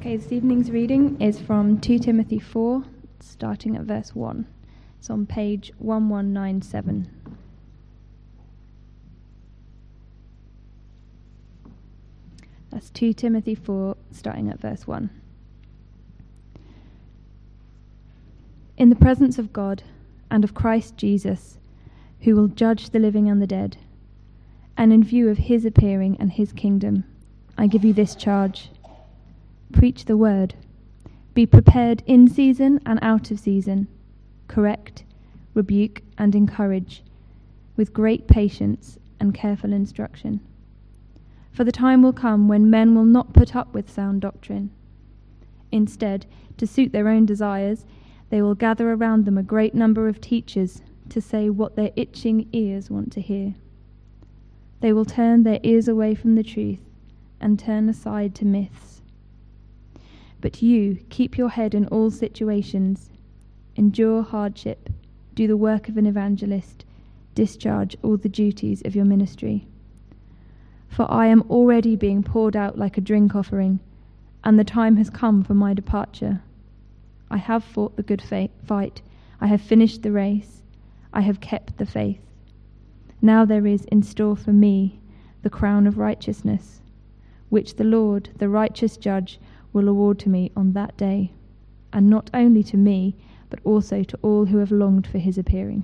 Okay, this evening's reading is from 2 Timothy 4, starting at verse 1. It's on page 1197. That's 2 Timothy 4, starting at verse 1. In the presence of God and of Christ Jesus, who will judge the living and the dead, and in view of his appearing and his kingdom, I give you this charge. Preach the word. Be prepared in season and out of season. Correct, rebuke, and encourage with great patience and careful instruction. For the time will come when men will not put up with sound doctrine. Instead, to suit their own desires, they will gather around them a great number of teachers to say what their itching ears want to hear. They will turn their ears away from the truth and turn aside to myths. But you, keep your head in all situations, endure hardship, do the work of an evangelist, discharge all the duties of your ministry. For I am already being poured out like a drink offering, and the time has come for my departure. I have fought the good fight, I have finished the race, I have kept the faith. Now there is in store for me the crown of righteousness, which the Lord, the righteous judge, will award to me on that day, and not only to me, but also to all who have longed for his appearing.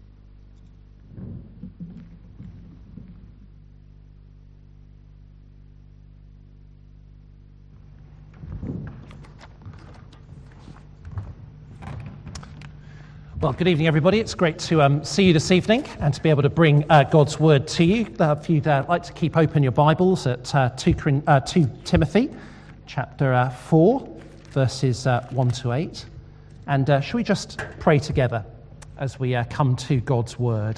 Well, good evening, everybody. It's great to see you this evening and to be able to bring God's word to you. If you'd like to keep open your Bibles at 2 Timothy chapter 4, verses 1 to 8. And shall we just pray together as we come to God's word?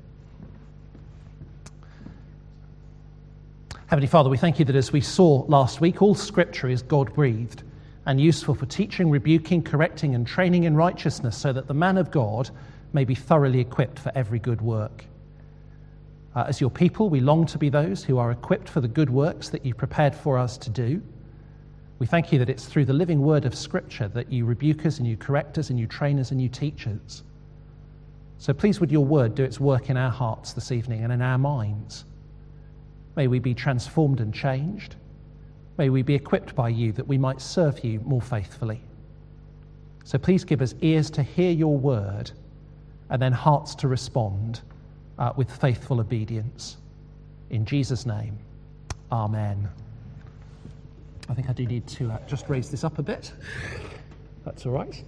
Heavenly Father, we thank you that as we saw last week, all Scripture is God-breathed and useful for teaching, rebuking, correcting, and training in righteousness, so that the man of God may be thoroughly equipped for every good work. As your people, we long to be those who are equipped for the good works that you've prepared for us to do. We thank you that it's through the living word of Scripture that you rebuke us and you correct us and you train us and you teach us. So please would your word do its work in our hearts this evening and in our minds. May we be transformed and changed. May we be equipped by you that we might serve you more faithfully. So please give us ears to hear your word and then hearts to respond with faithful obedience. In Jesus' name, amen. I think I do need to just raise this up a bit. That's all right.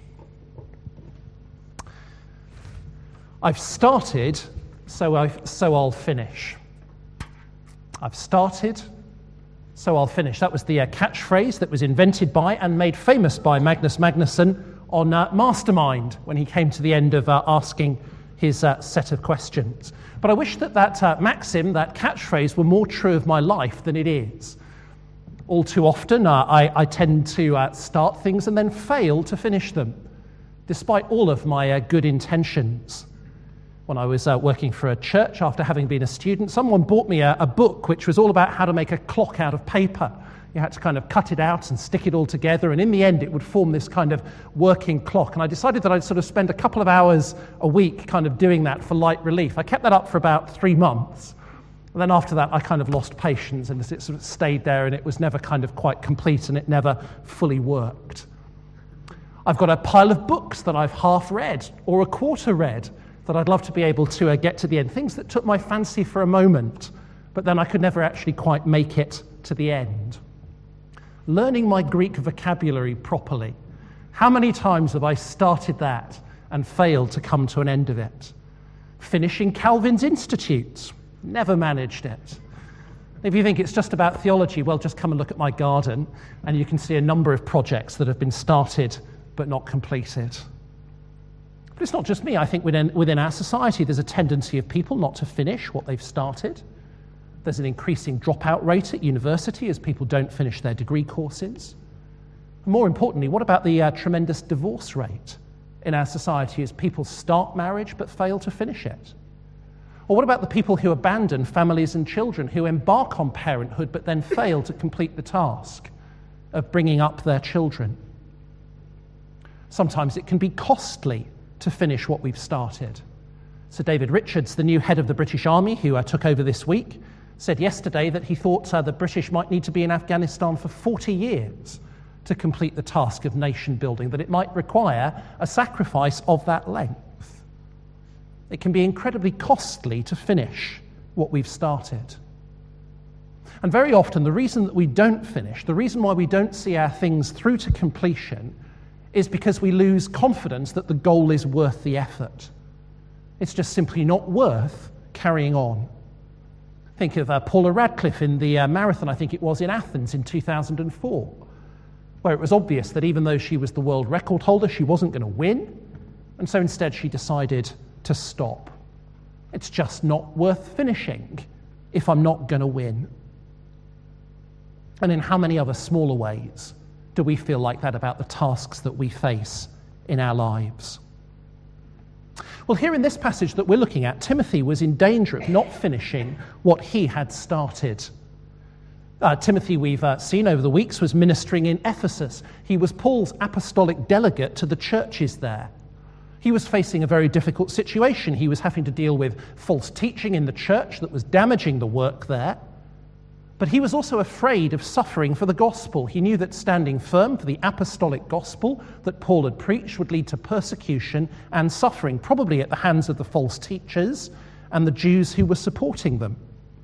I've started, so I'll finish. I've started, so I'll finish. That was the catchphrase that was invented by and made famous by Magnus Magnusson on Mastermind when he came to the end of asking his set of questions. But I wish that maxim, that catchphrase, were more true of my life than it is. All too often, I tend to start things and then fail to finish them, despite all of my good intentions. When I was working for a church after having been a student, someone bought me a book which was all about how to make a clock out of paper. You had to kind of cut it out and stick it all together, and in the end it would form this kind of working clock. And I decided that I'd sort of spend a couple of hours a week kind of doing that for light relief. I kept that up for about 3 months. And then after that, I kind of lost patience, and it sort of stayed there, and it was never kind of quite complete, and it never fully worked. I've got a pile of books that I've half read or a quarter read that I'd love to be able to get to the end. Things that took my fancy for a moment, but then I could never actually quite make it to the end. Learning my Greek vocabulary properly. How many times have I started that and failed to come to an end of it? Finishing Calvin's Institutes. Never managed it. If you think it's just about theology, well, just come and look at my garden and you can see a number of projects that have been started but not completed. But it's not just me. I think within our society there's a tendency of people not to finish what they've started. There's an increasing dropout rate at university as people don't finish their degree courses. And more importantly, what about the tremendous divorce rate in our society as people start marriage but fail to finish it? Or what about the people who abandon families and children, who embark on parenthood but then fail to complete the task? of bringing up their children. Sometimes it can be costly to finish what we've started. Sir David Richards, the new head of the British Army, who took over this week, said yesterday that he thought the British might need to be in Afghanistan for 40 years to complete the task of nation building, that it might require a sacrifice of that length. It can be incredibly costly to finish what we've started. And very often the reason that we don't finish, the reason why we don't see our things through to completion, is because we lose confidence that the goal is worth the effort. It's just simply not worth carrying on. Think of Paula Radcliffe in the marathon, I think it was, in Athens in 2004, where it was obvious that even though she was the world record holder, she wasn't going to win, and so instead she decided to stop. It's just not worth finishing if I'm not going to win. And in how many other smaller ways do we feel like that about the tasks that we face in our lives? Well, here in this passage that we're looking at, Timothy was in danger of not finishing what he had started. Timothy, we've seen over the weeks, was ministering in Ephesus. He was Paul's apostolic delegate to the churches there. He was facing a very difficult situation. He was having to deal with false teaching in the church that was damaging the work there. But he was also afraid of suffering for the gospel. He knew that standing firm for the apostolic gospel that Paul had preached would lead to persecution and suffering, probably at the hands of the false teachers and the Jews who were supporting them.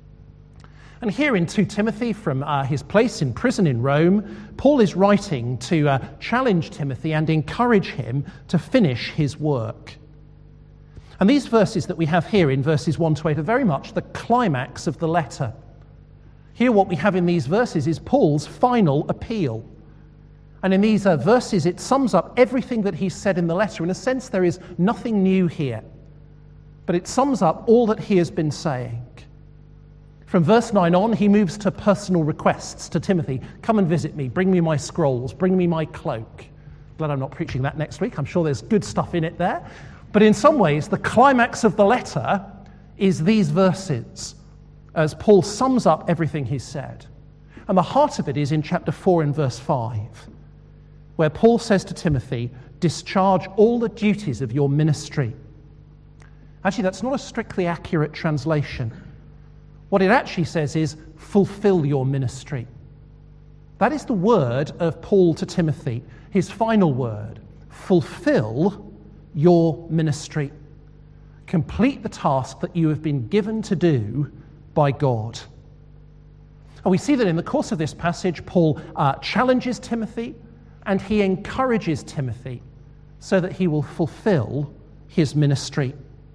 And here in 2 Timothy, from his place in prison in Rome, Paul is writing to challenge Timothy and encourage him to finish his work. And these verses that we have here in verses 1 to 8 are very much the climax of the letter. Here what we have in these verses is Paul's final appeal. And in these verses it sums up everything that he said in the letter. In a sense, there is nothing new here, but it sums up all that he has been saying. From verse 9 on, he moves to personal requests to Timothy. Come and visit me, bring me my scrolls, bring me my cloak. Glad I'm not preaching that next week. I'm sure there's good stuff in it there. But in some ways, the climax of the letter is these verses, as Paul sums up everything he's said. And the heart of it is in chapter 4 and verse 5, where Paul says to Timothy, discharge all the duties of your ministry. Actually, that's not a strictly accurate translation. What it actually says is, fulfill your ministry. That is the word of Paul to Timothy, his final word. Fulfill your ministry. Complete the task that you have been given to do by God. And we see that in the course of this passage, Paul challenges Timothy and he encourages Timothy so that he will fulfill his ministry.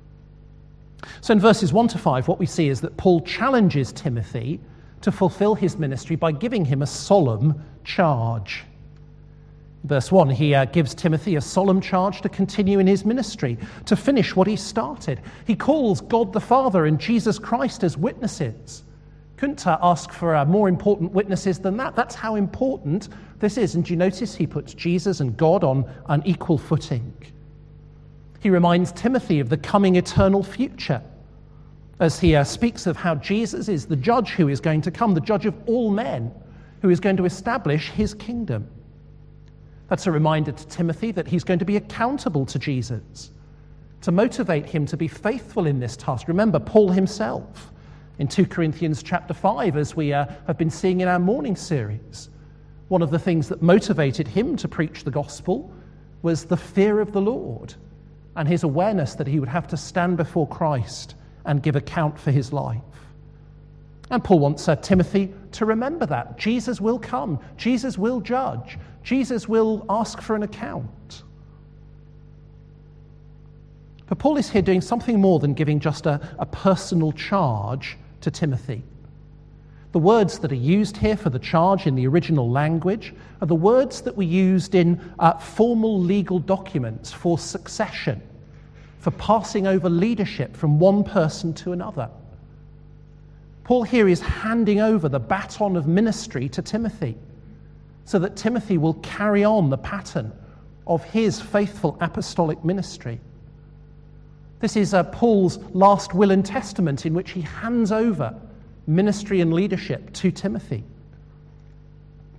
So in verses 1 to 5, what we see is that Paul challenges Timothy to fulfill his ministry by giving him a solemn charge. Verse 1, he gives Timothy a solemn charge to continue in his ministry, to finish what he started. He calls God the Father and Jesus Christ as witnesses. Couldn't ask for more important witnesses than that. That's how important this is. And do you notice he puts Jesus and God on an equal footing? He reminds Timothy of the coming eternal future as he speaks of how Jesus is the judge who is going to come, the judge of all men, who is going to establish his kingdom. That's a reminder to Timothy that he's going to be accountable to Jesus, to motivate him to be faithful in this task. Remember, Paul himself, in 2 Corinthians chapter 5, as we have been seeing in our morning series, one of the things that motivated him to preach the gospel was the fear of the Lord and his awareness that he would have to stand before Christ and give account for his life. And Paul wants Timothy to remember that. Jesus will come. Jesus will judge. Jesus will ask for an account. But Paul is here doing something more than giving just a personal charge to Timothy. The words that are used here for the charge in the original language are the words that were used in formal legal documents for succession, for passing over leadership from one person to another. Paul here is handing over the baton of ministry to Timothy so that Timothy will carry on the pattern of his faithful apostolic ministry. This is Paul's last will and testament in which he hands over ministry and leadership to Timothy.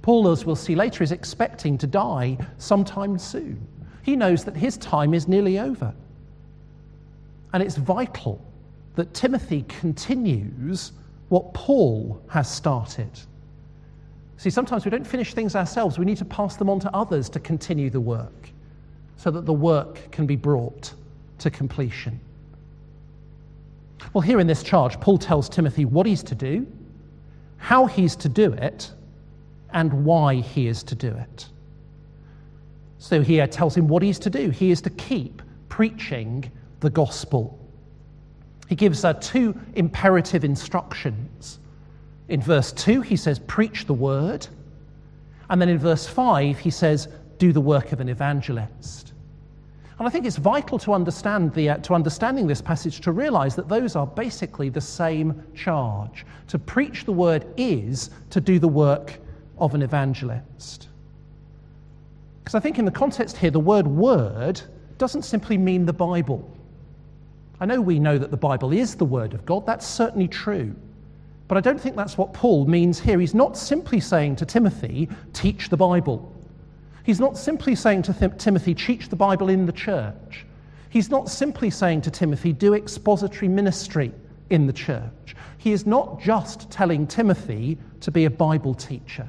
Paul, as we'll see later, is expecting to die sometime soon. He knows that his time is nearly over. And it's vital that Timothy continues what Paul has started. See, sometimes we don't finish things ourselves. We need to pass them on to others to continue the work so that the work can be brought to completion. Well, here in this charge, Paul tells Timothy what he's to do, how he's to do it, and why he is to do it. So he tells him what he's to do. He is to keep preaching the gospel. He gives two imperative instructions. In verse 2, he says, preach the word. And then in verse 5, he says, do the work of an evangelist. And I think it's vital to understanding this passage to realize that those are basically the same charge. To preach the word is to do the work of an evangelist. Because I think in the context here, the word doesn't simply mean the Bible. I know we know that the Bible is the word of God. That's certainly true. But I don't think that's what Paul means here. He's not simply saying to Timothy, teach the Bible. He's not simply saying to Timothy, teach the Bible in the church. He's not simply saying to Timothy, do expository ministry in the church. He is not just telling Timothy to be a Bible teacher.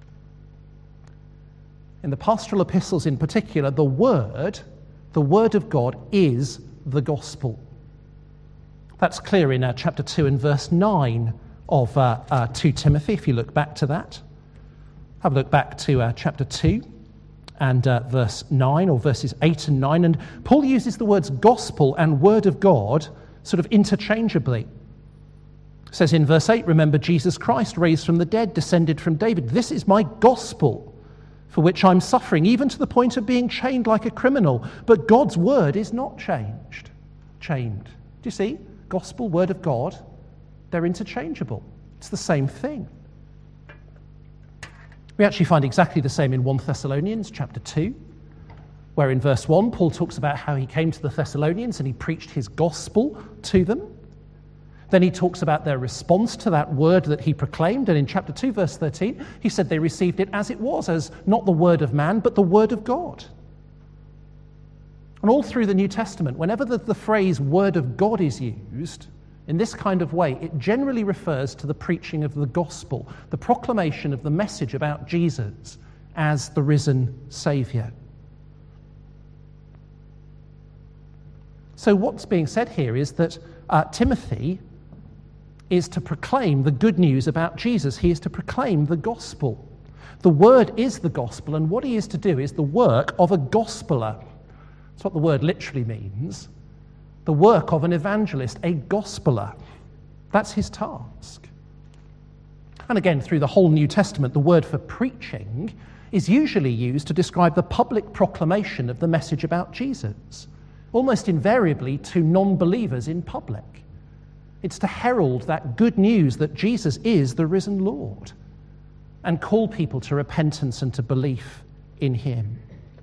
In the pastoral epistles in particular, the word of God is the gospel. That's clear in chapter 2 and verse 9 of 2 Timothy, if you look back to that. Have a look back to chapter 2 and verse 9, or verses 8 and 9. And Paul uses the words gospel and word of God sort of interchangeably. It says in verse 8, remember Jesus Christ, raised from the dead, descended from David. This is my gospel, for which I'm suffering, even to the point of being chained like a criminal. But God's word is not chained. Do you see? Gospel, word of God, they're interchangeable. It's the same thing. We actually find exactly the same in 1 Thessalonians chapter 2, where in verse 1, Paul talks about how he came to the Thessalonians and he preached his gospel to them. Then he talks about their response to that word that he proclaimed. And in chapter 2, verse 13, he said they received it as it was, as not the word of man, but the word of God. And all through the New Testament, whenever the phrase word of God is used in this kind of way, it generally refers to the preaching of the gospel, the proclamation of the message about Jesus as the risen Saviour. So what's being said here is that Timothy is to proclaim the good news about Jesus. He is to proclaim the gospel. The word is the gospel, and what he is to do is the work of a gospeler. That's what the word literally means. The work of an evangelist, a gospeler. That's his task. And again, through the whole New Testament, the word for preaching is usually used to describe the public proclamation of the message about Jesus, almost invariably to non-believers in public. It's to herald that good news that Jesus is the risen Lord and call people to repentance and to belief in him.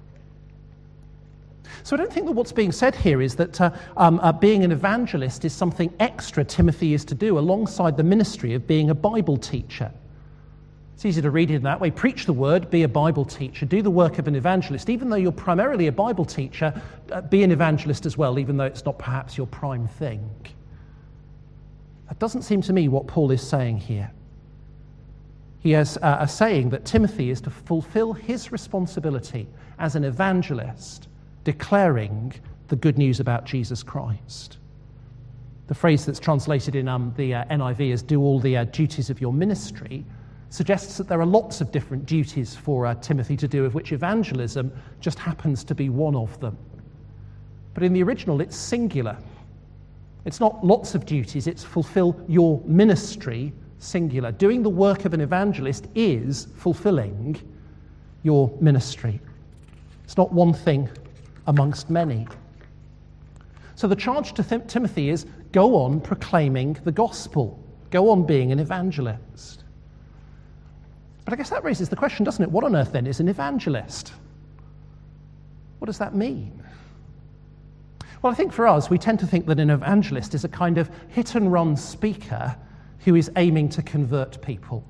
So I don't think that what's being said here is that being an evangelist is something extra Timothy is to do alongside the ministry of being a Bible teacher. It's easy to read it in that way. Preach the word, be a Bible teacher, do the work of an evangelist. Even though you're primarily a Bible teacher, be an evangelist as well, even though it's not perhaps your prime thing. That doesn't seem to me what Paul is saying here. He is saying that Timothy is to fulfill his responsibility as an evangelist, declaring the good news about Jesus Christ. The phrase that's translated in the NIV as do all the duties of your ministry suggests that there are lots of different duties for Timothy to do, of which evangelism just happens to be one of them. But in the original, it's singular. It's not lots of duties, it's fulfill your ministry, singular. Doing the work of an evangelist is fulfilling your ministry. It's not one thing amongst many. So the charge to Timothy is go on proclaiming the gospel. Go on being an evangelist. But I guess that raises the question, doesn't it? What on earth then is an evangelist? What does that mean? Well, I think for us, we tend to think that an evangelist is a kind of hit-and-run speaker who is aiming to convert people.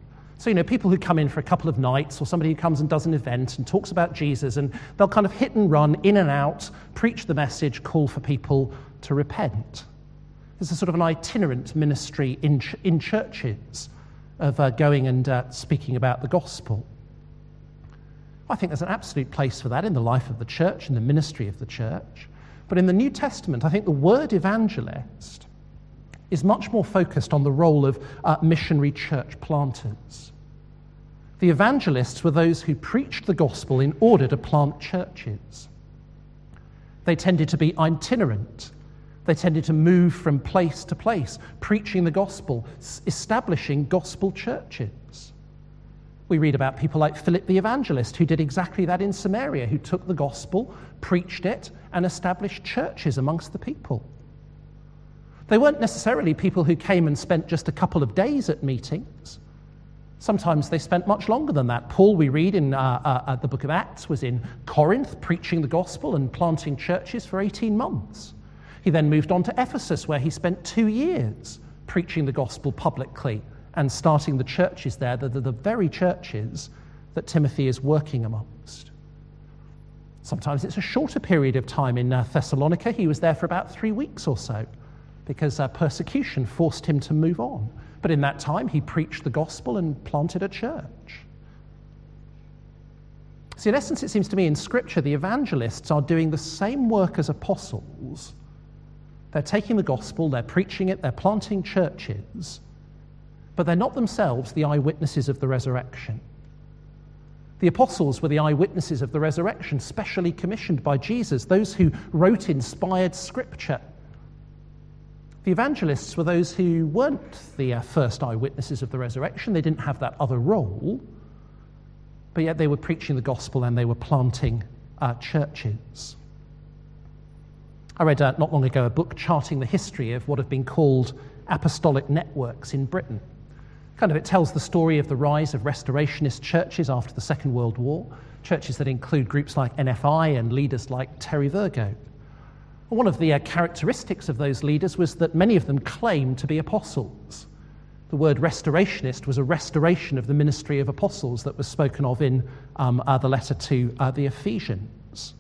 So, people who come in for a couple of nights, or somebody who comes and does an event and talks about Jesus, and they'll kind of hit and run, in and out, preach the message, call for people to repent. There's a sort of an itinerant ministry in churches of going and speaking about the gospel. I think there's an absolute place for that in the life of the church, in the ministry of the church. But in the New Testament, I think the word evangelist is much more focused on the role of missionary church planters. The evangelists were those who preached the gospel in order to plant churches. They tended to be itinerant. They tended to move from place to place, preaching the gospel, establishing gospel churches. We read about people like Philip the evangelist, who did exactly that in Samaria, who took the gospel, preached it, and established churches amongst the people. They weren't necessarily people who came and spent just a couple of days at meetings. Sometimes they spent much longer than that. Paul, we read in the book of Acts, was in Corinth preaching the gospel and planting churches for 18 months. He then moved on to Ephesus, where he spent 2 years preaching the gospel publicly and starting the churches there, the very churches that Timothy is working amongst. Sometimes it's a shorter period of time. In Thessalonica, he was there for about 3 weeks or so, because persecution forced him to move on. But in that time, he preached the gospel and planted a church. See, in essence, it seems to me in Scripture, the evangelists are doing the same work as apostles. They're taking the gospel, they're preaching it, they're planting churches, but they're not themselves the eyewitnesses of the resurrection. The apostles were the eyewitnesses of the resurrection, specially commissioned by Jesus, those who wrote inspired Scripture. The evangelists were those who weren't the first eyewitnesses of the resurrection. They didn't have that other role, but yet they were preaching the gospel and they were planting churches. I read not long ago a book charting the history of what have been called apostolic networks in Britain. It tells the story of the rise of restorationist churches after the Second World War, churches that include groups like NFI and leaders like Terry Virgo. One of the characteristics of those leaders was that many of them claimed to be apostles. The word restorationist was a restoration of the ministry of apostles that was spoken of in the letter to the Ephesians.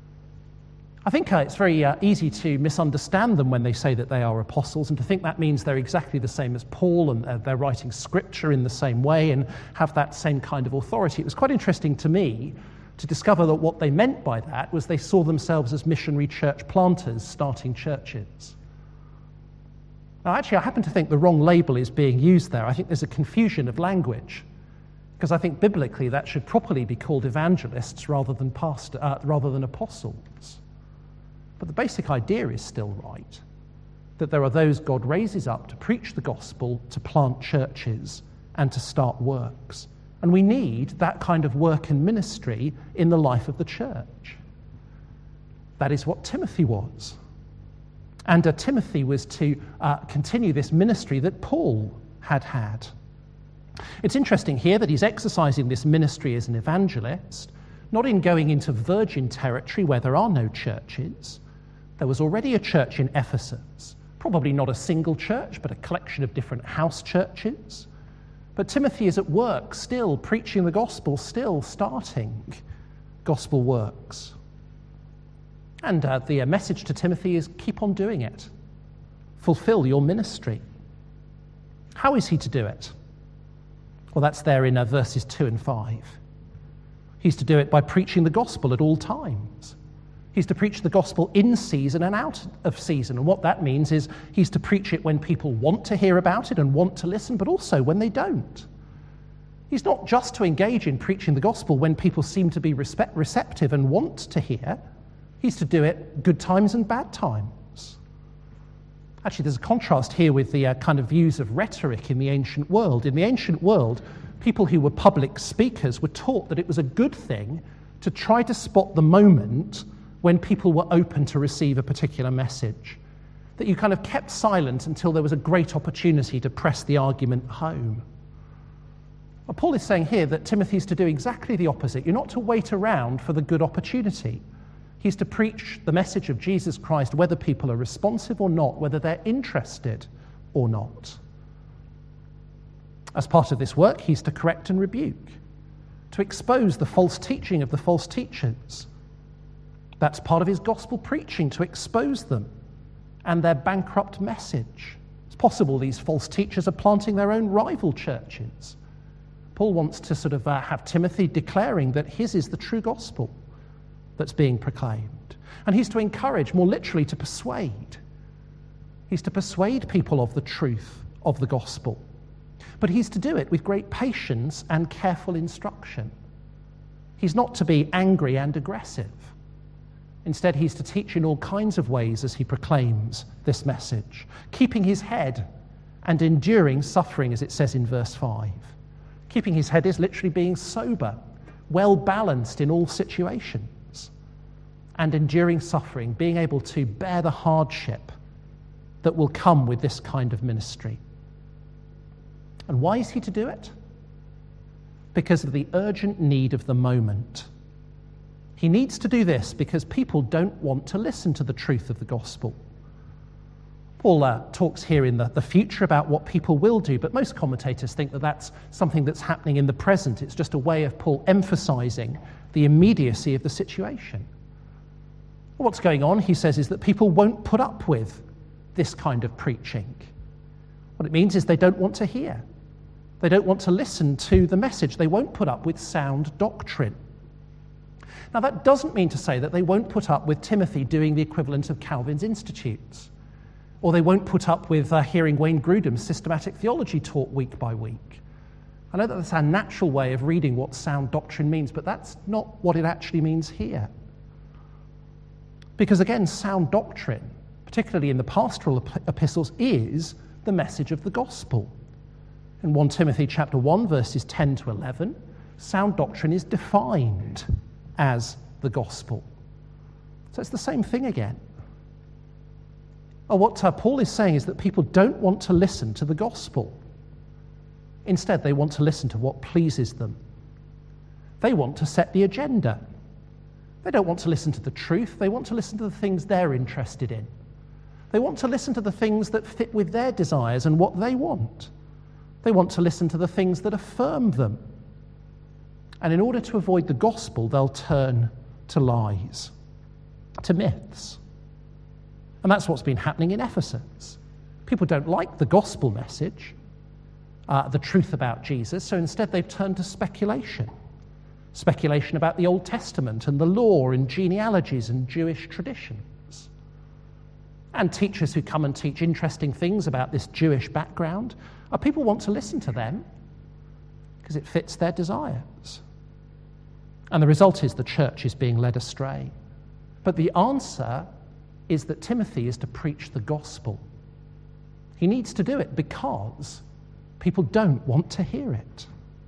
I think it's very easy to misunderstand them when they say that they are apostles, and to think that means they're exactly the same as Paul and they're writing scripture in the same way and have that same kind of authority. It was quite interesting to me to discover that what they meant by that was they saw themselves as missionary church planters starting churches. Now, actually, I happen to think the wrong label is being used there. I think there's a confusion of language, because I think biblically that should properly be called evangelists rather than apostles. But the basic idea is still right, that there are those God raises up to preach the gospel, to plant churches, and to start works. And we need that kind of work and ministry in the life of the church. That is what Timothy was. And Timothy was to continue this ministry that Paul had. It's interesting here that he's exercising this ministry as an evangelist, not in going into virgin territory where there are no churches. There was already a church in Ephesus, probably not a single church, but a collection of different house churches. But Timothy is at work, still preaching the gospel, still starting gospel works. And the message to Timothy is keep on doing it. Fulfill your ministry. How is he to do it? Well, that's there in verses 2 and 5. He's to do it by preaching the gospel at all times. He's to preach the gospel in season and out of season. And what that means is he's to preach it when people want to hear about it and want to listen, but also when they don't. He's not just to engage in preaching the gospel when people seem to be receptive and want to hear. He's to do it good times and bad times. Actually, there's a contrast here with the kind of views of rhetoric in the ancient world. In the ancient world, people who were public speakers were taught that it was a good thing to try to spot the moment when people were open to receive a particular message, that you kind of kept silent until there was a great opportunity to press the argument home. Well, Paul is saying here that Timothy's to do exactly the opposite. You're not to wait around for the good opportunity. He's to preach the message of Jesus Christ whether people are responsive or not, whether they're interested or not. As part of this work, he's to correct and rebuke, to expose the false teaching of the false teachers. That's part of his gospel preaching, to expose them and their bankrupt message. It's possible these false teachers are planting their own rival churches. Paul wants to sort of have Timothy declaring that his is the true gospel that's being proclaimed. And he's to encourage, more literally, to persuade. He's to persuade people of the truth of the gospel. But he's to do it with great patience and careful instruction. He's not to be angry and aggressive. Instead, he's to teach in all kinds of ways as he proclaims this message, keeping his head and enduring suffering, as it says in verse 5. Keeping his head is literally being sober, well balanced in all situations, and enduring suffering, being able to bear the hardship that will come with this kind of ministry. And why is he to do it? Because of the urgent need of the moment. He needs to do this because people don't want to listen to the truth of the gospel. Paul talks here in the future about what people will do, but most commentators think that that's something that's happening in the present. It's just a way of Paul emphasizing the immediacy of the situation. What's going on, he says, is that people won't put up with this kind of preaching. What it means is they don't want to hear. They don't want to listen to the message. They won't put up with sound doctrine. Now, that doesn't mean to say that they won't put up with Timothy doing the equivalent of Calvin's Institutes, or they won't put up with hearing Wayne Grudem's systematic theology taught week by week. I know that that's our natural way of reading what sound doctrine means, but that's not what it actually means here. Because again, sound doctrine, particularly in the pastoral epistles, is the message of the gospel. In 1 Timothy chapter 1, verses 10 to 11, sound doctrine is defined as the gospel. So it's the same thing again. What Paul is saying is that people don't want to listen to the gospel. Instead, they want to listen to what pleases them. They want to set the agenda. They don't want to listen to the truth. They want to listen to the things they're interested in. They want to listen to the things that fit with their desires and what they want. They want to listen to the things that affirm them. And in order to avoid the gospel, they'll turn to lies, to myths. And that's what's been happening in Ephesus. People don't like the gospel message, the truth about Jesus, so instead they've turned to speculation. Speculation about the Old Testament and the law and genealogies and Jewish traditions. And teachers who come and teach interesting things about this Jewish background, people want to listen to them because it fits their desires. And the result is the church is being led astray. But the answer is that Timothy is to preach the gospel. He needs to do it because people don't want to hear it.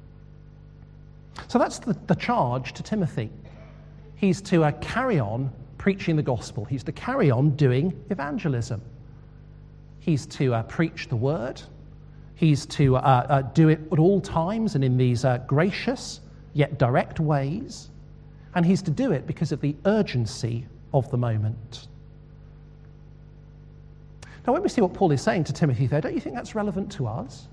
So that's the charge to Timothy. He's to carry on preaching the gospel. He's to carry on doing evangelism. He's to preach the word. He's to do it at all times and in these gracious yet direct ways. And he's to do it because of the urgency of the moment. Now, when we see what Paul is saying to Timothy there, don't you think that's relevant to us?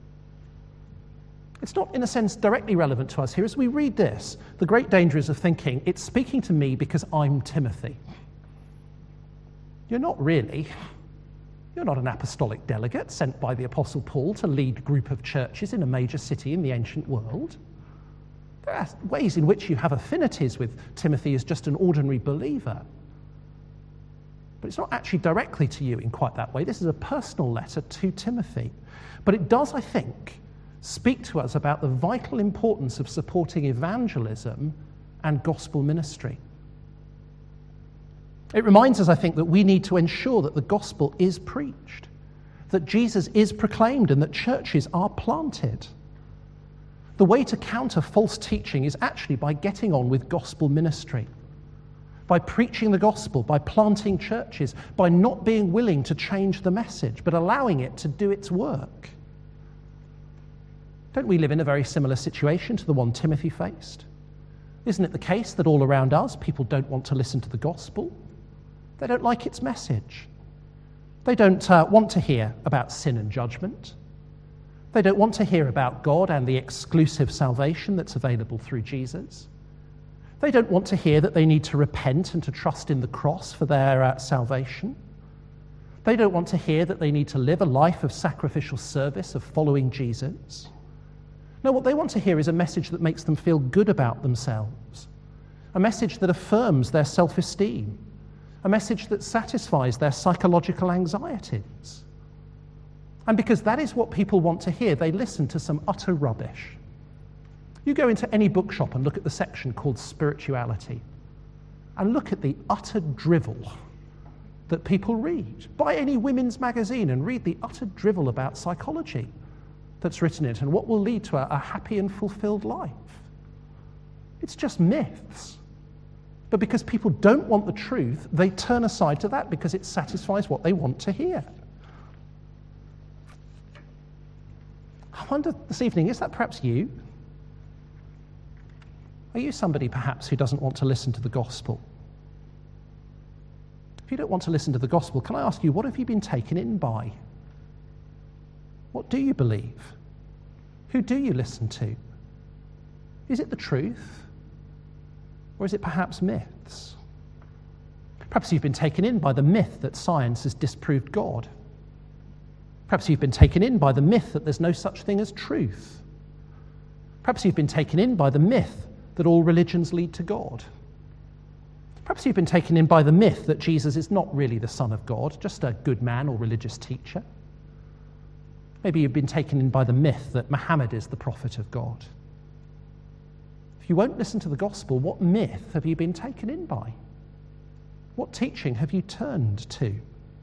It's not, in a sense, directly relevant to us here. As we read this, the great danger is of thinking, it's speaking to me because I'm Timothy. You're not really. You're not an apostolic delegate sent by the Apostle Paul to lead a group of churches in a major city in the ancient world. There are ways in which you have affinities with Timothy as just an ordinary believer. But it's not actually directly to you in quite that way. This is a personal letter to Timothy. But it does, I think, speak to us about the vital importance of supporting evangelism and gospel ministry. It reminds us, I think, that we need to ensure that the gospel is preached, that Jesus is proclaimed, and that churches are planted. The way to counter false teaching is actually by getting on with gospel ministry, by preaching the gospel, by planting churches, by not being willing to change the message, but allowing it to do its work. Don't we live in a very similar situation to the one Timothy faced? Isn't it the case that all around us, people don't want to listen to the gospel? They don't like its message. They don't want to hear about sin and judgment. They don't want to hear about God and the exclusive salvation that's available through Jesus. They don't want to hear that they need to repent and to trust in the cross for their salvation. They don't want to hear that they need to live a life of sacrificial service, of following Jesus. No, what they want to hear is a message that makes them feel good about themselves, a message that affirms their self-esteem, a message that satisfies their psychological anxieties. And because that is what people want to hear, they listen to some utter rubbish. You go into any bookshop and look at the section called spirituality, and look at the utter drivel that people read. Buy any women's magazine and read the utter drivel about psychology that's written in it and what will lead to a happy and fulfilled life. It's just myths. But because people don't want the truth, they turn aside to that because it satisfies what they want to hear. I wonder this evening, is that perhaps you? Are you somebody perhaps who doesn't want to listen to the gospel? If you don't want to listen to the gospel, can I ask you, what have you been taken in by? What do you believe? Who do you listen to? Is it the truth? Or is it perhaps myths? Perhaps you've been taken in by the myth that science has disproved God. Perhaps you've been taken in by the myth that there's no such thing as truth. Perhaps you've been taken in by the myth that all religions lead to God. Perhaps you've been taken in by the myth that Jesus is not really the Son of God, just a good man or religious teacher. Maybe you've been taken in by the myth that Muhammad is the prophet of God. If you won't listen to the gospel, what myth have you been taken in by? What teaching have you turned to?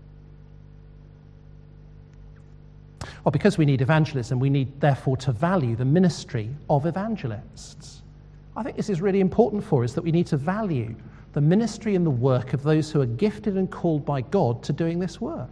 Well, because we need evangelism, we need therefore to value the ministry of evangelists. I think this is really important for us, that we need to value the ministry and the work of those who are gifted and called by God to doing this work.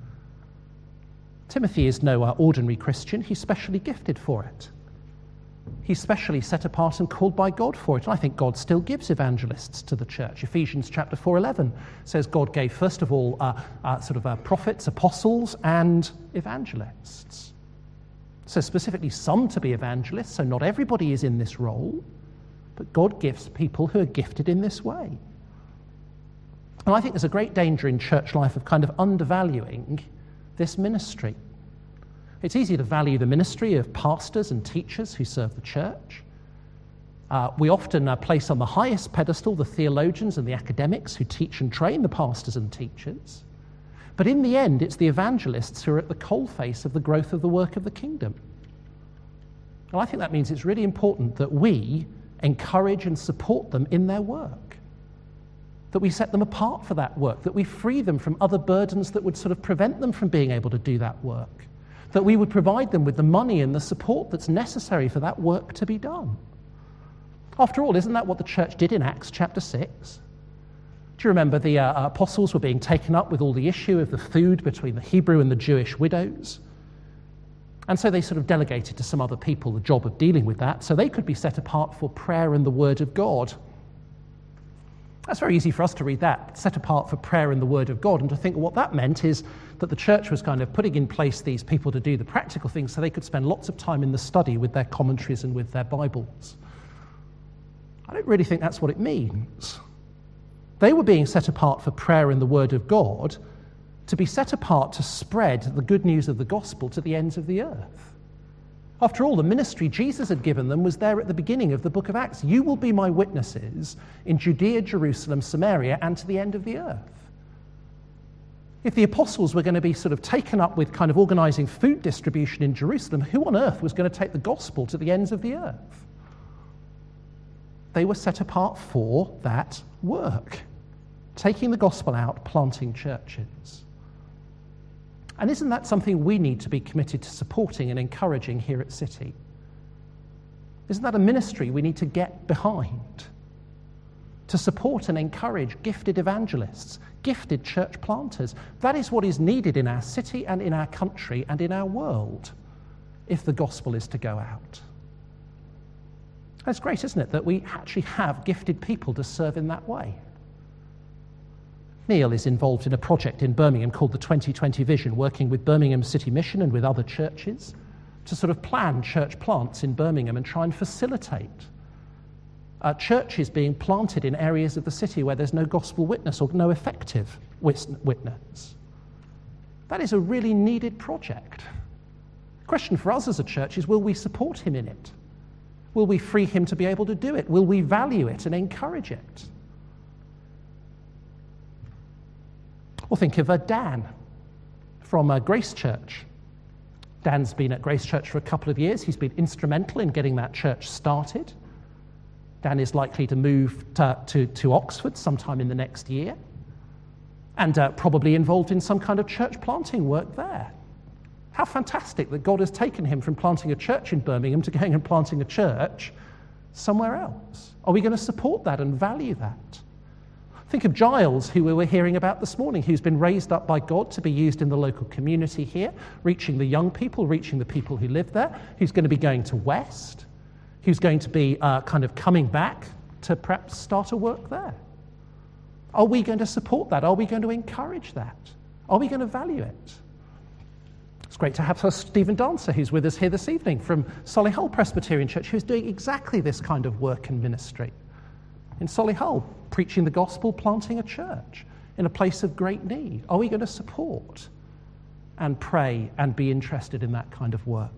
Timothy is no ordinary Christian. He's specially gifted for it. He's specially set apart and called by God for it. And I think God still gives evangelists to the church. Ephesians chapter 4:11 says God gave first of all prophets, apostles, and evangelists. So specifically some to be evangelists, so not everybody is in this role, but God gives people who are gifted in this way. And I think there's a great danger in church life of kind of undervaluing this ministry. It's easy to value the ministry of pastors and teachers who serve the church. We often place on the highest pedestal the theologians and the academics who teach and train the pastors and teachers. But in the end, it's the evangelists who are at the coalface of the growth of the work of the kingdom. And I think that means it's really important that we encourage and support them in their work, that we set them apart for that work, that we free them from other burdens that would sort of prevent them from being able to do that work, that we would provide them with the money and the support that's necessary for that work to be done. After all, isn't that what the church did in Acts chapter 6? Do you remember the apostles were being taken up with all the issue of the food between the Hebrew and the Jewish widows? And so they sort of delegated to some other people the job of dealing with that so they could be set apart for prayer and the word of God. That's very easy for us to read that, set apart for prayer and the word of God, and to think what that meant is that the church was kind of putting in place these people to do the practical things so they could spend lots of time in the study with their commentaries and with their Bibles. I don't really think that's what it means. They were being set apart for prayer and the word of God, to be set apart to spread the good news of the gospel to the ends of the earth. After all, the ministry Jesus had given them was there at the beginning of the book of Acts. You will be my witnesses in Judea, Jerusalem, Samaria, and to the end of the earth. If the apostles were going to be sort of taken up with kind of organizing food distribution in Jerusalem, who on earth was going to take the gospel to the ends of the earth? They were set apart for that work, taking the gospel out, planting churches. And isn't that something we need to be committed to supporting and encouraging here at City? Isn't that a ministry we need to get behind? To support and encourage gifted evangelists, gifted church planters. That is what is needed in our city and in our country and in our world if the gospel is to go out. That's great, isn't it, that we actually have gifted people to serve in that way. Neil is involved in a project in Birmingham called the 2020 Vision, working with Birmingham City Mission and with other churches to sort of plan church plants in Birmingham and try and facilitate churches being planted in areas of the city where there's no gospel witness or no effective witness. That is a really needed project. The question for us as a church is, will we support him in it? Will we free him to be able to do it? Will we value it and encourage it? Or think of Dan from Grace Church. Dan's been at Grace Church for a couple of years. He's been instrumental in getting that church started. Dan is likely to move to Oxford sometime in the next year, and probably involved in some kind of church planting work there. How fantastic that God has taken him from planting a church in Birmingham to going and planting a church somewhere else. Are we going to support that and value that? Think of Giles, who we were hearing about this morning, who's been raised up by God to be used in the local community here, reaching the young people, reaching the people who live there, who's going to be going to West, who's going to be kind of coming back to perhaps start a work there. Are we going to support that? Are we going to encourage that? Are we going to value it? It's great to have Stephen Dancer, who's with us here this evening from Solihull Presbyterian Church, who's doing exactly this kind of work and ministry. In Solihull, preaching the gospel, planting a church in a place of great need. Are we going to support and pray and be interested in that kind of work?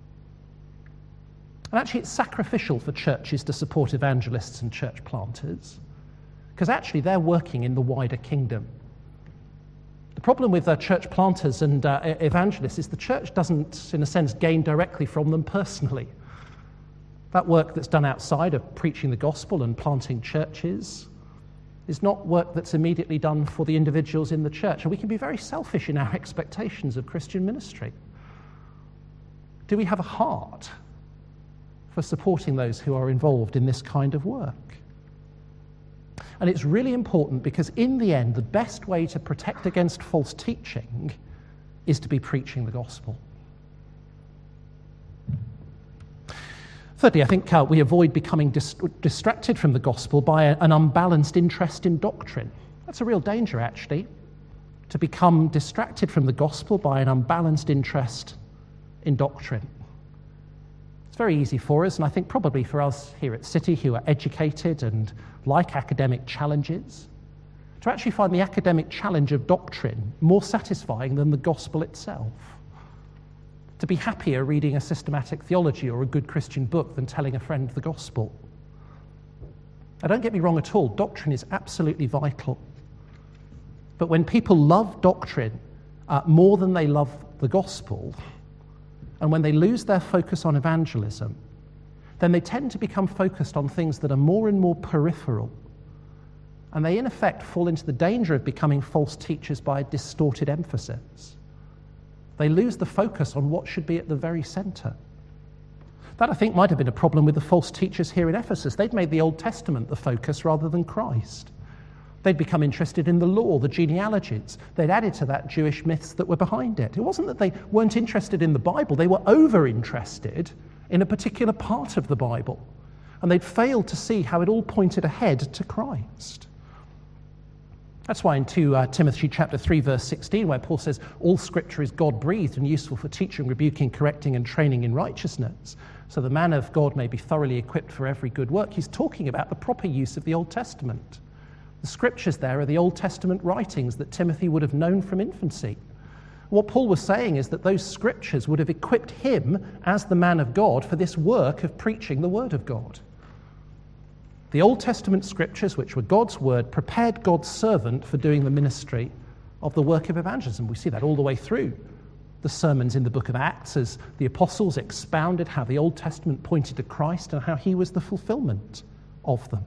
And actually, it's sacrificial for churches to support evangelists and church planters, because actually they're working in the wider kingdom. The problem with church planters and evangelists is the church doesn't, in a sense, gain directly from them personally. That work that's done outside of preaching the gospel and planting churches is not work that's immediately done for the individuals in the church. And we can be very selfish in our expectations of Christian ministry. Do we have a heart for supporting those who are involved in this kind of work? And it's really important, because in the end, the best way to protect against false teaching is to be preaching the gospel. Thirdly, I think we avoid becoming distracted from the gospel by an unbalanced interest in doctrine. That's a real danger, actually, to become distracted from the gospel by an unbalanced interest in doctrine. It's very easy for us, and I think probably for us here at City who are educated and like academic challenges, to actually find the academic challenge of doctrine more satisfying than the gospel itself. To be happier reading a systematic theology or a good Christian book than telling a friend the gospel. Now, don't get me wrong at all, doctrine is absolutely vital. But when people love doctrine more than they love the gospel, and when they lose their focus on evangelism, then they tend to become focused on things that are more and more peripheral. And they, in effect, fall into the danger of becoming false teachers by a distorted emphasis. They lose the focus on what should be at the very center. That, I think, might have been a problem with the false teachers here in Ephesus. They'd made the Old Testament the focus rather than Christ. They'd become interested in the law, the genealogies. They'd added to that Jewish myths that were behind it. It wasn't that they weren't interested in the Bible. They were over-interested in a particular part of the Bible. And they'd failed to see how it all pointed ahead to Christ. That's why in 2 Timothy chapter 3, verse 16, where Paul says, all scripture is God-breathed and useful for teaching, rebuking, correcting, and training in righteousness, so the man of God may be thoroughly equipped for every good work. He's talking about the proper use of the Old Testament. The scriptures there are the Old Testament writings that Timothy would have known from infancy. What Paul was saying is that those scriptures would have equipped him as the man of God for this work of preaching the word of God. The Old Testament scriptures, which were God's word, prepared God's servant for doing the ministry of the work of evangelism. We see that all the way through the sermons in the book of Acts as the apostles expounded how the Old Testament pointed to Christ and how he was the fulfillment of them.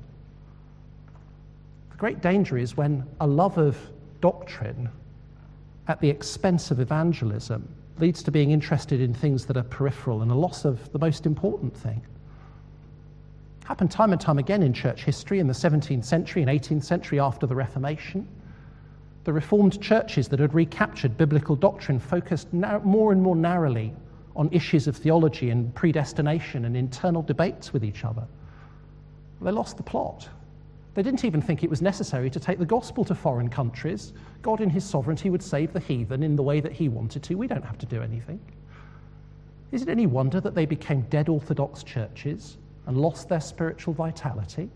The great danger is when a love of doctrine at the expense of evangelism leads to being interested in things that are peripheral and a loss of the most important thing. Happened time and time again in church history in the 17th century and 18th century after the Reformation. The Reformed churches that had recaptured biblical doctrine focused more and more narrowly on issues of theology and predestination and internal debates with each other. They lost the plot. They didn't even think it was necessary to take the gospel to foreign countries. God in his sovereignty would save the heathen in the way that he wanted to. We don't have to do anything. Is it any wonder that they became dead Orthodox churches and lost their spiritual vitality?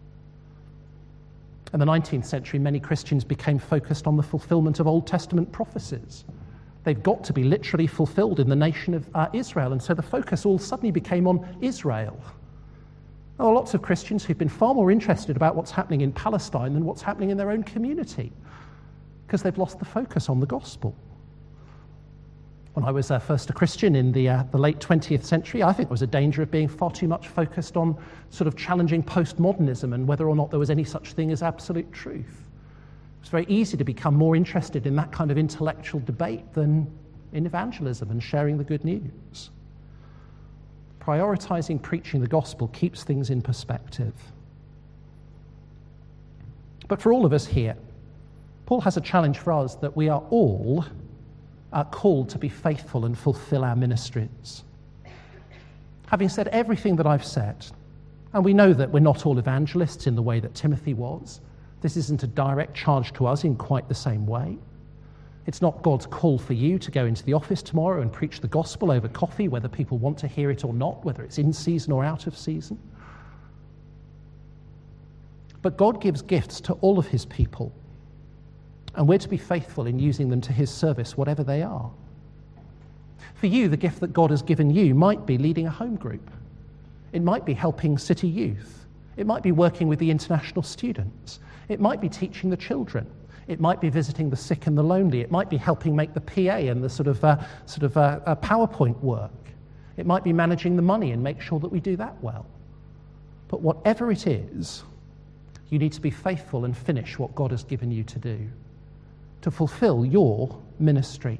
In the 19th century, many Christians became focused on the fulfillment of Old Testament prophecies. They've got to be literally fulfilled in the nation of Israel, and so the focus all suddenly became on Israel. There are lots of Christians who've been far more interested about what's happening in Palestine than what's happening in their own community, because they've lost the focus on the gospel. When I was first a Christian in the late 20th century, I think there was a danger of being far too much focused on sort of challenging postmodernism and whether or not there was any such thing as absolute truth. It's very easy to become more interested in that kind of intellectual debate than in evangelism and sharing the good news. Prioritizing preaching the gospel keeps things in perspective. But for all of us here, Paul has a challenge for us that we are all called to be faithful and fulfill our ministries. Having said everything that I've said, and we know that we're not all evangelists in the way that Timothy was, this isn't a direct charge to us in quite the same way. It's not God's call for you to go into the office tomorrow and preach the gospel over coffee, whether people want to hear it or not, whether it's in season or out of season. But God gives gifts to all of his people, and we're to be faithful in using them to his service, whatever they are. For you, the gift that God has given you might be leading a home group. It might be helping city youth. It might be working with the international students. It might be teaching the children. It might be visiting the sick and the lonely. It might be helping make the PA and the PowerPoint work. It might be managing the money and make sure that we do that well. But whatever it is, you need to be faithful and finish what God has given you to do, to fulfill your ministry.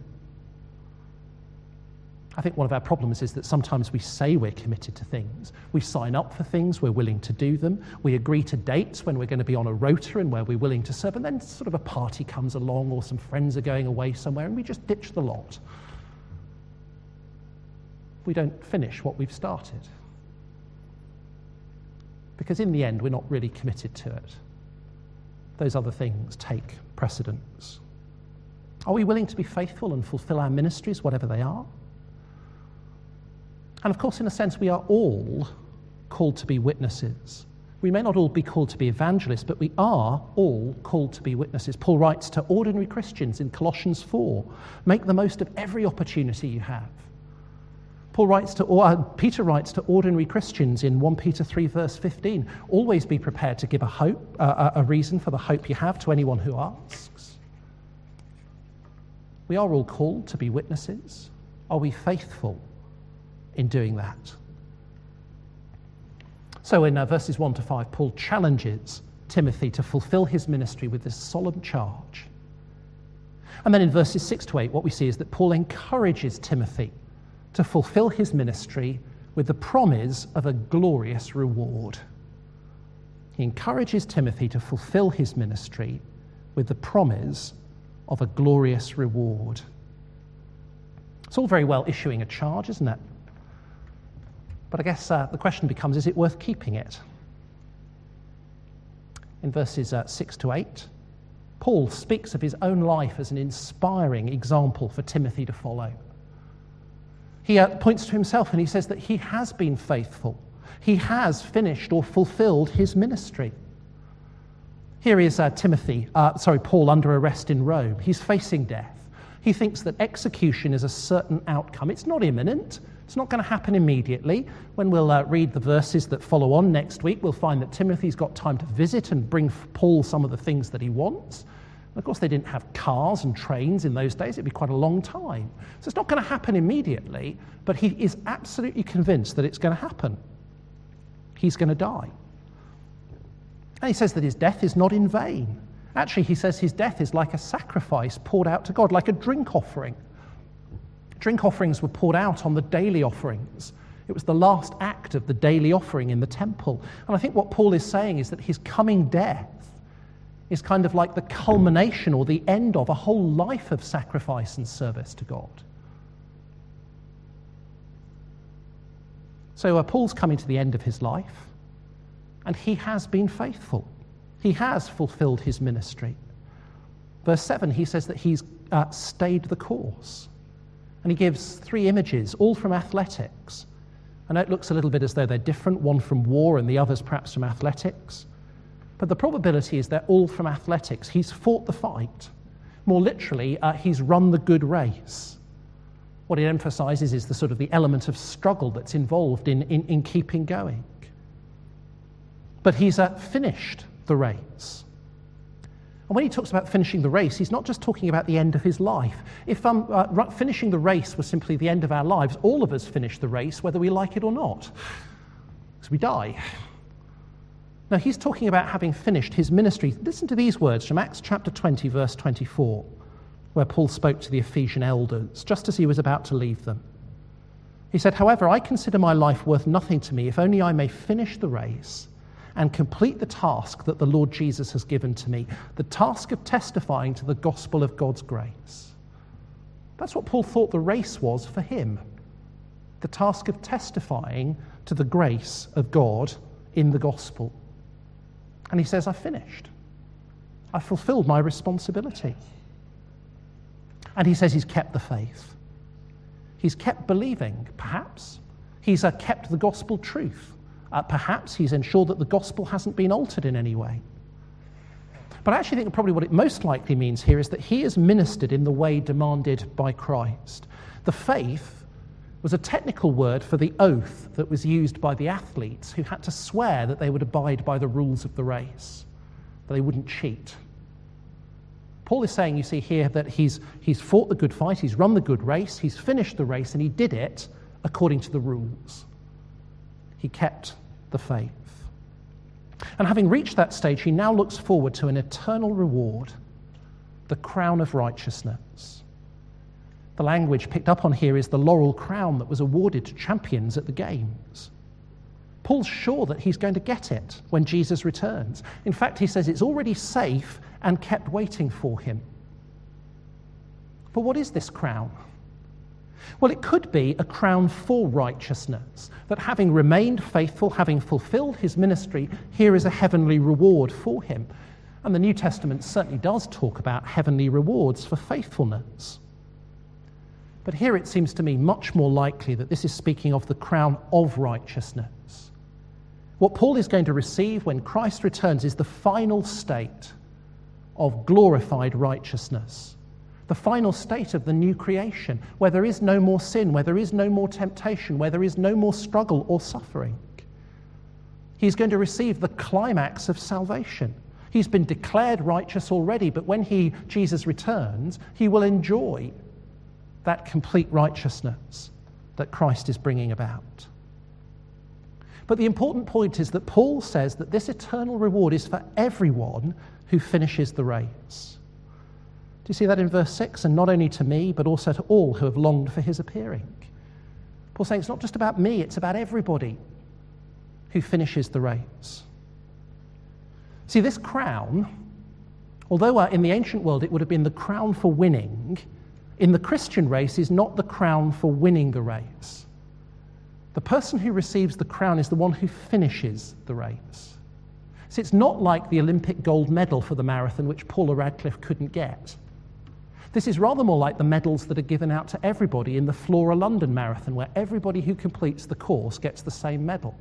I think one of our problems is that sometimes we say we're committed to things. We sign up for things, we're willing to do them. We agree to dates when we're going to be on a rota and where we're willing to serve, and then sort of a party comes along or some friends are going away somewhere and we just ditch the lot. We don't finish what we've started. Because in the end, we're not really committed to it. Those other things take precedence. Are we willing to be faithful and fulfill our ministries, whatever they are? And of course, in a sense, we are all called to be witnesses. We may not all be called to be evangelists, but we are all called to be witnesses. Paul writes to ordinary Christians in Colossians 4, make the most of every opportunity you have. Peter writes to ordinary Christians in 1 Peter 3, verse 15, always be prepared to give a reason for the hope you have to anyone who asks. We are all called to be witnesses. Are we faithful in doing that? So in verses 1 to 5, Paul challenges Timothy to fulfill his ministry with this solemn charge. And then in verses 6 to 8, what we see is that Paul encourages Timothy to fulfill his ministry with the promise of a glorious reward. He encourages Timothy to fulfill his ministry with the promise of a glorious reward. It's all very well issuing a charge, isn't it? But I guess the question becomes, is it worth keeping it? In verses 6 to 8, Paul speaks of his own life as an inspiring example for Timothy to follow. He points to himself and he says that he has been faithful. He has finished or fulfilled his ministry. Here is Paul under arrest in Rome. He's facing death. He thinks that execution is a certain outcome. It's not imminent. It's not going to happen immediately. When we'll read the verses that follow on next week, we'll find that Timothy's got time to visit and bring Paul some of the things that he wants. And of course, they didn't have cars and trains in those days. It'd be quite a long time. So it's not going to happen immediately, but he is absolutely convinced that it's going to happen. He's going to die. And he says that his death is not in vain. Actually, he says his death is like a sacrifice poured out to God, like a drink offering. Drink offerings were poured out on the daily offerings. It was the last act of the daily offering in the temple. And I think what Paul is saying is that his coming death is kind of like the culmination or the end of a whole life of sacrifice and service to God. So Paul's coming to the end of his life, and he has been faithful. He has fulfilled his ministry. Verse 7, he says that he's stayed the course. And he gives 3 images, all from athletics. I know it looks a little bit as though they're different, one from war and the others perhaps from athletics. But the probability is they're all from athletics. He's fought the fight. More literally, he's run the good race. What it emphasizes is the sort of the element of struggle that's involved in keeping going. But he's finished the race. And when he talks about finishing the race, he's not just talking about the end of his life. If finishing the race was simply the end of our lives, all of us finish the race, whether we like it or not, because we die. Now, he's talking about having finished his ministry. Listen to these words from Acts chapter 20, verse 24, where Paul spoke to the Ephesian elders, just as he was about to leave them. He said, "However, I consider my life worth nothing to me, if only I may finish the race and complete the task that the Lord Jesus has given to me, the task of testifying to the gospel of God's grace." That's what Paul thought the race was for him, the task of testifying to the grace of God in the gospel. And he says, "I've finished. I've fulfilled my responsibility." And he says he's kept the faith. He's kept believing, perhaps. He's kept the gospel truth. Perhaps he's ensured that the gospel hasn't been altered in any way. But I actually think probably what it most likely means here is that he has ministered in the way demanded by Christ. The faith was a technical word for the oath that was used by the athletes who had to swear that they would abide by the rules of the race, that they wouldn't cheat. Paul is saying, you see here, that he's fought the good fight, he's run the good race, he's finished the race, and he did it according to the rules. He kept the faith. And having reached that stage, he now looks forward to an eternal reward, the crown of righteousness. The language picked up on here is the laurel crown that was awarded to champions at the games. Paul's sure that he's going to get it when Jesus returns. In fact, he says it's already safe and kept waiting for him. But what is this crown? Well, it could be a crown for righteousness, that having remained faithful, having fulfilled his ministry, here is a heavenly reward for him. And the New Testament certainly does talk about heavenly rewards for faithfulness. But here it seems to me much more likely that this is speaking of the crown of righteousness. What Paul is going to receive when Christ returns is the final state of glorified righteousness, the final state of the new creation, where there is no more sin, where there is no more temptation, where there is no more struggle or suffering. He's going to receive the climax of salvation. He's been declared righteous already, but when Jesus returns, he will enjoy that complete righteousness that Christ is bringing about. But the important point is that Paul says that this eternal reward is for everyone who finishes the race. Do you see that in verse 6? And not only to me, but also to all who have longed for his appearing. Paul's saying it's not just about me, it's about everybody who finishes the race. See, this crown, although in the ancient world it would have been the crown for winning, in the Christian race is not the crown for winning the race. The person who receives the crown is the one who finishes the race. So it's not like the Olympic gold medal for the marathon, which Paula Radcliffe couldn't get. This is rather more like the medals that are given out to everybody in the Flora London Marathon, where everybody who completes the course gets the same medal.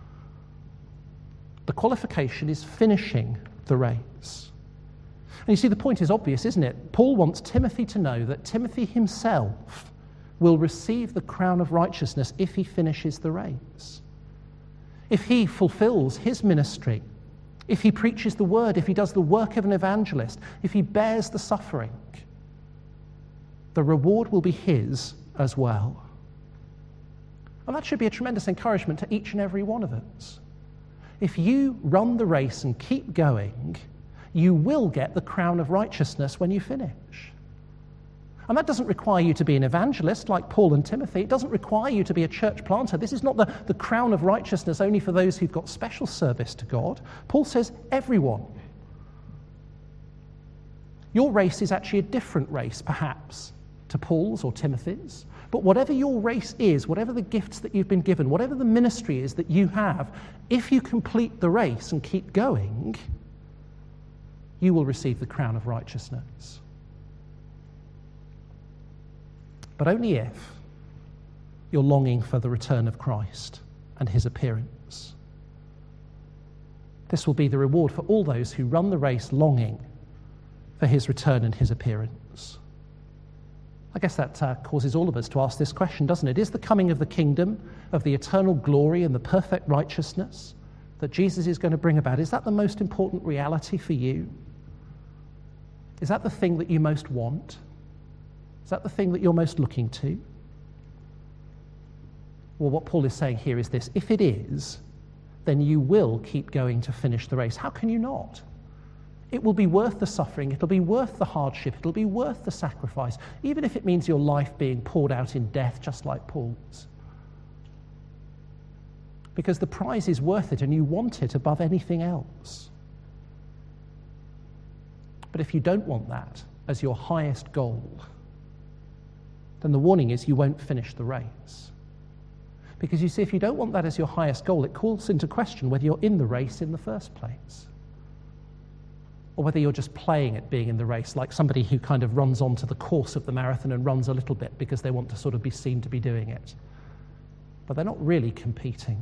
The qualification is finishing the race. And you see, the point is obvious, isn't it? Paul wants Timothy to know that Timothy himself will receive the crown of righteousness if he finishes the race. If he fulfills his ministry, if he preaches the word, if he does the work of an evangelist, if he bears the suffering, the reward will be his as well. And that should be a tremendous encouragement to each and every one of us. If you run the race and keep going, you will get the crown of righteousness when you finish. And that doesn't require you to be an evangelist like Paul and Timothy. It doesn't require you to be a church planter. This is not the crown of righteousness only for those who've got special service to God. Paul says everyone. Your race is actually a different race, perhaps, to Paul's or Timothy's. But whatever your race is, whatever the gifts that you've been given, whatever the ministry is that you have, if you complete the race and keep going, you will receive the crown of righteousness. but only if you're longing for the return of Christ and his appearance. This will be the reward for all those who run the race longing for his return and his appearance. I guess that causes all of us to ask this question, doesn't it? Is the coming of the kingdom, of the eternal glory and the perfect righteousness that Jesus is going to bring about, is that the most important reality for you? Is that the thing that you most want? Is that the thing that you're most looking to? Well, what Paul is saying here is this: if it is, then you will keep going to finish the race. How can you not? It will be worth the suffering, it'll be worth the hardship, it'll be worth the sacrifice, even if it means your life being poured out in death, just like Paul's. Because the prize is worth it and you want it above anything else. But if you don't want that as your highest goal, then the warning is you won't finish the race. Because you see, if you don't want that as your highest goal, it calls into question whether you're in the race in the first place, or whether you're just playing at being in the race, like somebody who kind of runs onto the course of the marathon and runs a little bit because they want to sort of be seen to be doing it. But they're not really competing.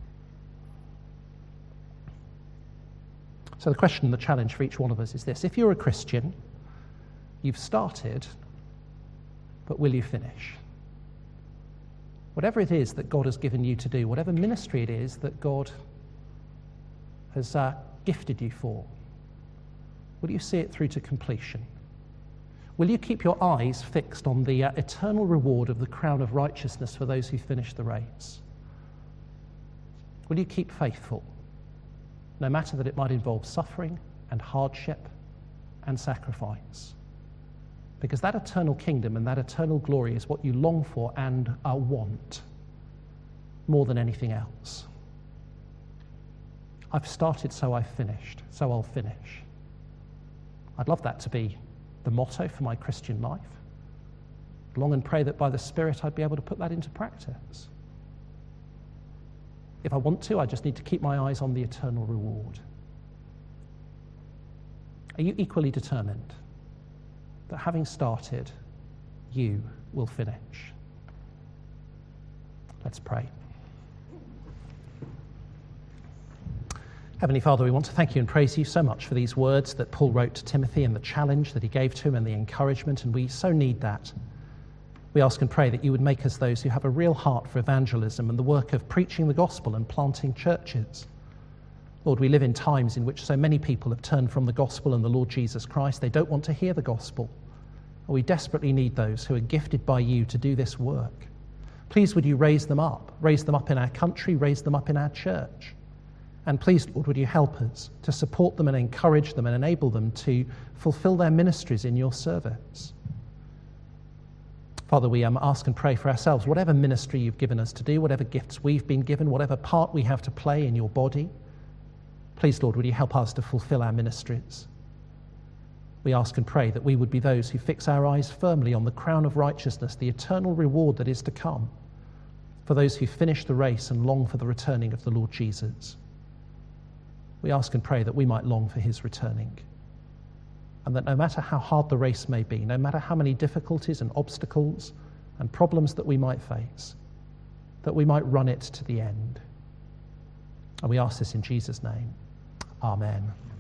So the question and the challenge for each one of us is this: if you're a Christian, you've started, but will you finish? Whatever it is that God has given you to do, whatever ministry it is that God has gifted you for, will you see it through to completion? Will you keep your eyes fixed on the eternal reward of the crown of righteousness for those who finish the race? Will you keep faithful, no matter that it might involve suffering and hardship and sacrifice? Because that eternal kingdom and that eternal glory is what you long for and want more than anything else. I've started, so I've finished, so I'll finish. I'd love that to be the motto for my Christian life. Long and pray that by the Spirit I'd be able to put that into practice. If I want to, I just need to keep my eyes on the eternal reward. Are you equally determined that having started, you will finish? Let's pray. Heavenly Father, we want to thank you and praise you so much for these words that Paul wrote to Timothy and the challenge that he gave to him and the encouragement, and we so need that. We ask and pray that you would make us those who have a real heart for evangelism and the work of preaching the gospel and planting churches. Lord, we live in times in which so many people have turned from the gospel and the Lord Jesus Christ. They don't want to hear the gospel. We desperately need those who are gifted by you to do this work. Please would you raise them up in our country, raise them up in our church. And please, Lord, would you help us to support them and encourage them and enable them to fulfill their ministries in your service. Father, we ask and pray for ourselves, whatever ministry you've given us to do, whatever gifts we've been given, whatever part we have to play in your body, please, Lord, would you help us to fulfill our ministries. We ask and pray that we would be those who fix our eyes firmly on the crown of righteousness, the eternal reward that is to come, for those who finish the race and long for the returning of the Lord Jesus. We ask and pray that we might long for his returning, and that no matter how hard the race may be, no matter how many difficulties and obstacles and problems that we might face, that we might run it to the end. And we ask this in Jesus' name. Amen.